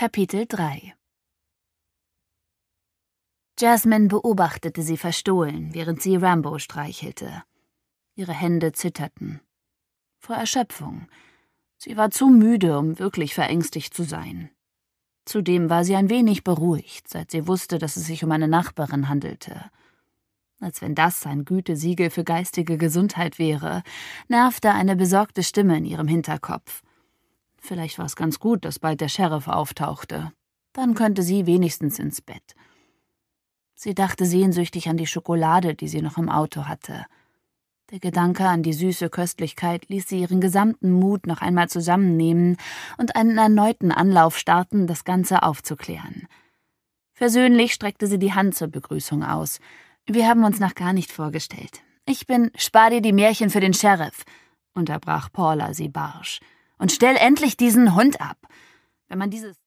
Kapitel 3 Jasmine beobachtete sie verstohlen, während sie Rambo streichelte. Ihre Hände zitterten. Vor Erschöpfung. Sie war zu müde, um wirklich verängstigt zu sein. Zudem war sie ein wenig beruhigt, seit sie wusste, dass es sich um eine Nachbarin handelte. Als wenn das ein Gütesiegel für geistige Gesundheit wäre, nervte eine besorgte Stimme in ihrem Hinterkopf. Vielleicht war es ganz gut, dass bald der Sheriff auftauchte. Dann könnte sie wenigstens ins Bett. Sie dachte sehnsüchtig an die Schokolade, die sie noch im Auto hatte. Der Gedanke an die süße Köstlichkeit ließ sie ihren gesamten Mut noch einmal zusammennehmen und einen erneuten Anlauf starten, das Ganze aufzuklären. Versöhnlich streckte sie die Hand zur Begrüßung aus. »Wir haben uns noch gar nicht vorgestellt. Ich bin Spar dir die Märchen für den Sheriff«, unterbrach Paula sie barsch. »Und stell endlich diesen Hund ab. Wenn man dieses